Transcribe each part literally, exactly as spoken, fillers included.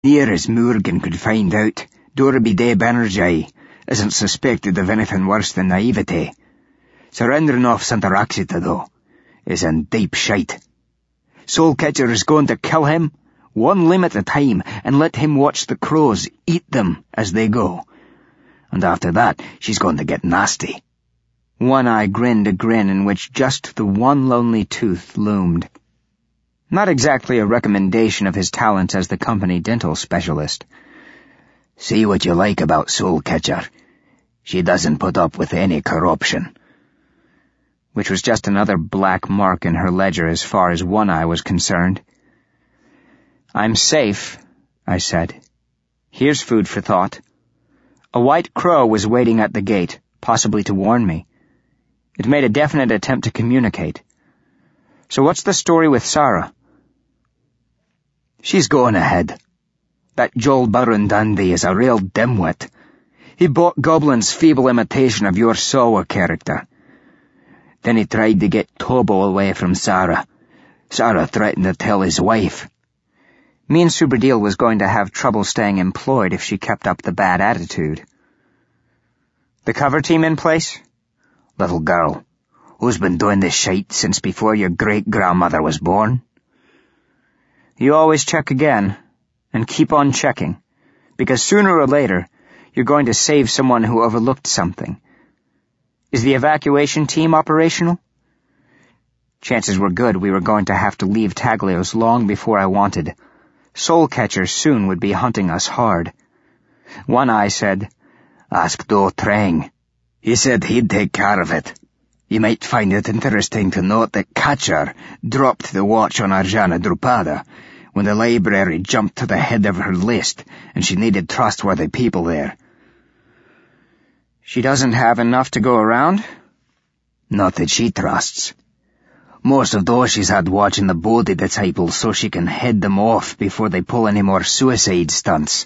Near as Morgan could find out, Dorby de Banerjee isn't suspected of anything worse than naivety. Surrendering off Santa Roxita, though, is in deep shite. Soulcatcher is going to kill him, one limb at a time, and let him watch the crows eat them as they go. And after that, she's going to get nasty. One Eye grinned a grin in which just the one lonely tooth loomed. Not exactly a recommendation of his talents as the company dental specialist. See what you like about Soulcatcher. She doesn't put up with any corruption. Which was just another black mark in her ledger as far as One Eye was concerned. I'm safe, I said. Here's food for thought. A white crow was waiting at the gate, possibly to warn me. It made a definite attempt to communicate. So what's the story with Sarah? She's going ahead. That Joel Burundandi is a real dimwit. He bought Goblin's feeble imitation of your Sawa character. Then he tried to get Tobo away from Sarah. Sarah threatened to tell his wife. Me and Subradil was going to have trouble staying employed if she kept up the bad attitude. The cover team in place? Little girl, who's been doing this shite since before your great-grandmother was born? You always check again, and keep on checking, because sooner or later, you're going to save someone who overlooked something. Is the evacuation team operational? Chances were good we were going to have to leave Taglios long before I wanted. Soulcatcher soon would be hunting us hard. One Eye said, Ask Do Trang. He said he'd take care of it. You might find it interesting to note that Catcher dropped the watch on Arjana Drupada when the library jumped to the head of her list and she needed trustworthy people there. She doesn't have enough to go around? Not that she trusts. Most of those she's had watching the Bodhi disciples so she can head them off before they pull any more suicide stunts.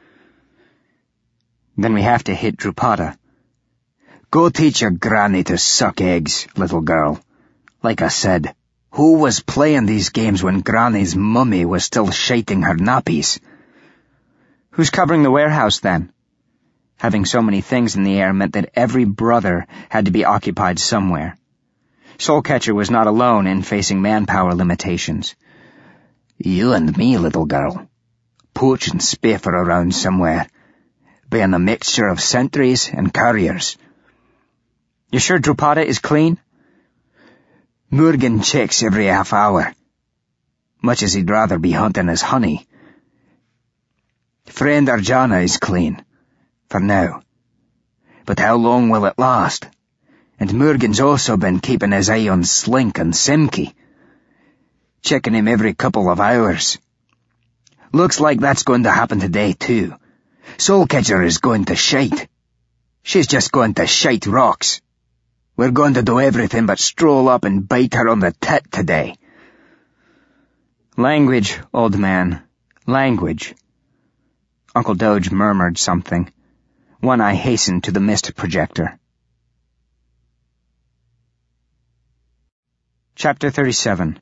Then we have to hit Drupada. Go teach your granny to suck eggs, little girl. Like I said, who was playing these games when Granny's mummy was still shiting her nappies? Who's covering the warehouse, then? Having so many things in the air meant that every brother had to be occupied somewhere. Soulcatcher was not alone in facing manpower limitations. You and me, little girl. Pooch and Spiff are around somewhere, being a mixture of sentries and couriers. You sure Drupada is clean? Morgan checks every half hour, much as he'd rather be hunting his honey. Friend Arjana is clean, for now. But how long will it last? And Morgan's also been keeping his eye on Slink and Simki, checking him every couple of hours. Looks like that's going to happen today, too. Soulcatcher is going to shite. She's just going to shite rocks. We're going to do everything but stroll up and bite her on the tit today. Language, old man. Language. Uncle Doge murmured something. One Eye hastened to the mist projector. Chapter thirty-seven.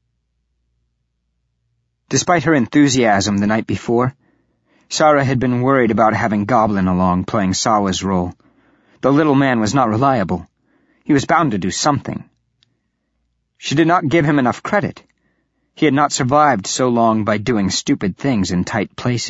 Despite her enthusiasm the night before, Sarah had been worried about having Goblin along playing Sawa's role. The little man was not reliable. He was bound to do something. She did not give him enough credit. He had not survived so long by doing stupid things in tight places.